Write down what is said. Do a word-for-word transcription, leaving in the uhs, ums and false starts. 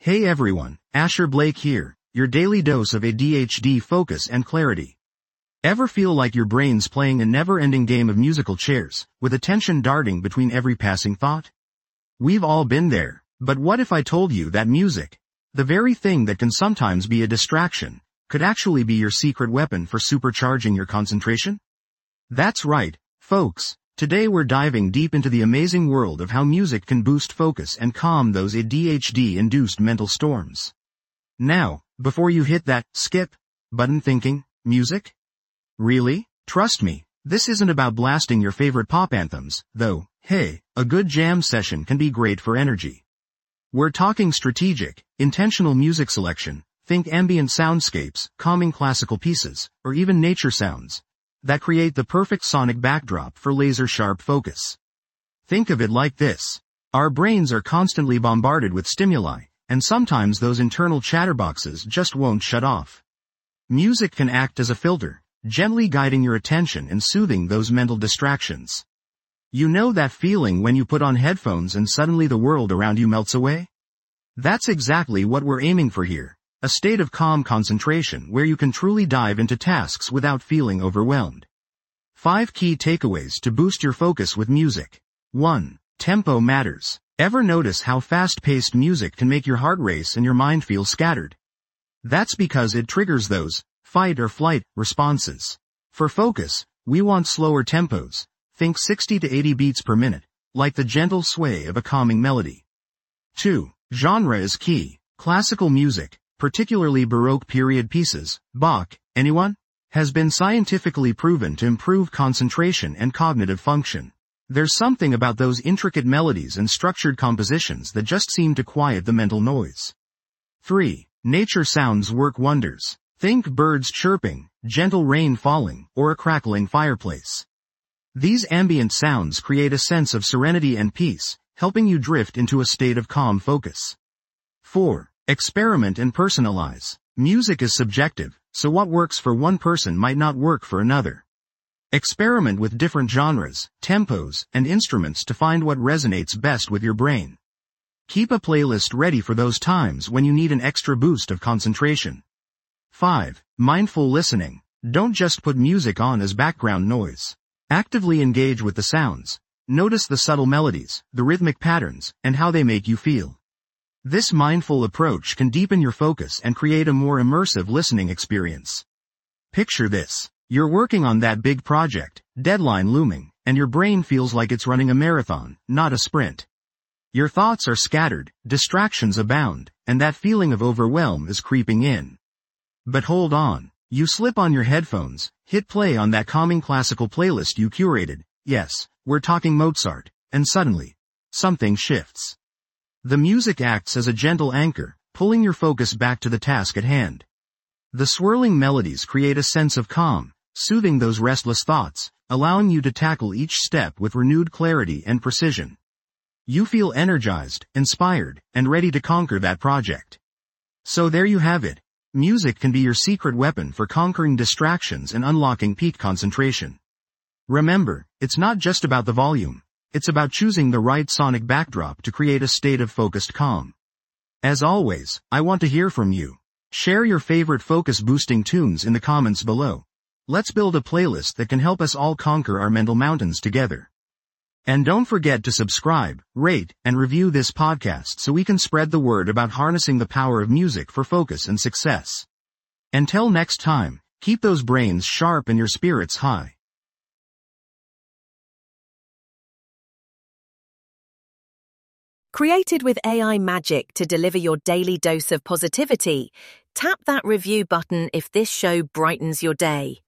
Hey everyone, Asher Blake here, your daily dose of A D H D focus and clarity. Ever feel like your brain's playing a never-ending game of musical chairs, with attention darting between every passing thought? We've all been there, but what if I told you that music, the very thing that can sometimes be a distraction, could actually be your secret weapon for supercharging your concentration? That's right, folks. Today we're diving deep into the amazing world of how music can boost focus and calm those A D H D-induced mental storms. Now, before you hit that skip button thinking, music? Really? Trust me, this isn't about blasting your favorite pop anthems, though, hey, a good jam session can be great for energy. We're talking strategic, intentional music selection, think ambient soundscapes, calming classical pieces, or even nature sounds that create the perfect sonic backdrop for laser-sharp focus. Think of it like this. Our brains are constantly bombarded with stimuli, and sometimes those internal chatterboxes just won't shut off. Music can act as a filter, gently guiding your attention and soothing those mental distractions. You know that feeling when you put on headphones and suddenly the world around you melts away? That's exactly what we're aiming for here. A state of calm concentration where you can truly dive into tasks without feeling overwhelmed. Five key takeaways to boost your focus with music. one. Tempo matters. Ever notice how fast-paced music can make your heart race and your mind feel scattered? That's because it triggers those fight or flight responses. For focus, we want slower tempos. Think sixty to eighty beats per minute, like the gentle sway of a calming melody. two. Genre is key. Classical music, particularly Baroque period pieces, Bach, anyone? Has been scientifically proven to improve concentration and cognitive function. There's something about those intricate melodies and structured compositions that just seem to quiet the mental noise. three. Nature sounds work wonders. Think birds chirping, gentle rain falling, or a crackling fireplace. These ambient sounds create a sense of serenity and peace, helping you drift into a state of calm focus. four. Experiment and personalize. Music is subjective, so what works for one person might not work for another. Experiment with different genres, tempos, and instruments to find what resonates best with your brain. Keep a playlist ready for those times when you need an extra boost of concentration. five. Mindful listening. Don't just put music on as background noise. Actively engage with the sounds. Notice the subtle melodies, the rhythmic patterns, and how they make you feel. This mindful approach can deepen your focus and create a more immersive listening experience. Picture this. You're working on that big project, deadline looming, and your brain feels like it's running a marathon, not a sprint. Your thoughts are scattered, distractions abound, and that feeling of overwhelm is creeping in. But hold on. You slip on your headphones, hit play on that calming classical playlist you curated. Yes, we're talking Mozart, and suddenly, something shifts. The music acts as a gentle anchor, pulling your focus back to the task at hand. The swirling melodies create a sense of calm, soothing those restless thoughts, allowing you to tackle each step with renewed clarity and precision. You feel energized, inspired, and ready to conquer that project. So there you have it. Music can be your secret weapon for conquering distractions and unlocking peak concentration. Remember, it's not just about the volume. It's about choosing the right sonic backdrop to create a state of focused calm. As always, I want to hear from you. Share your favorite focus-boosting tunes in the comments below. Let's build a playlist that can help us all conquer our mental mountains together. And don't forget to subscribe, rate, and review this podcast so we can spread the word about harnessing the power of music for focus and success. Until next time, keep those brains sharp and your spirits high. Created with A I magic to deliver your daily dose of positivity, tap that review button if this show brightens your day.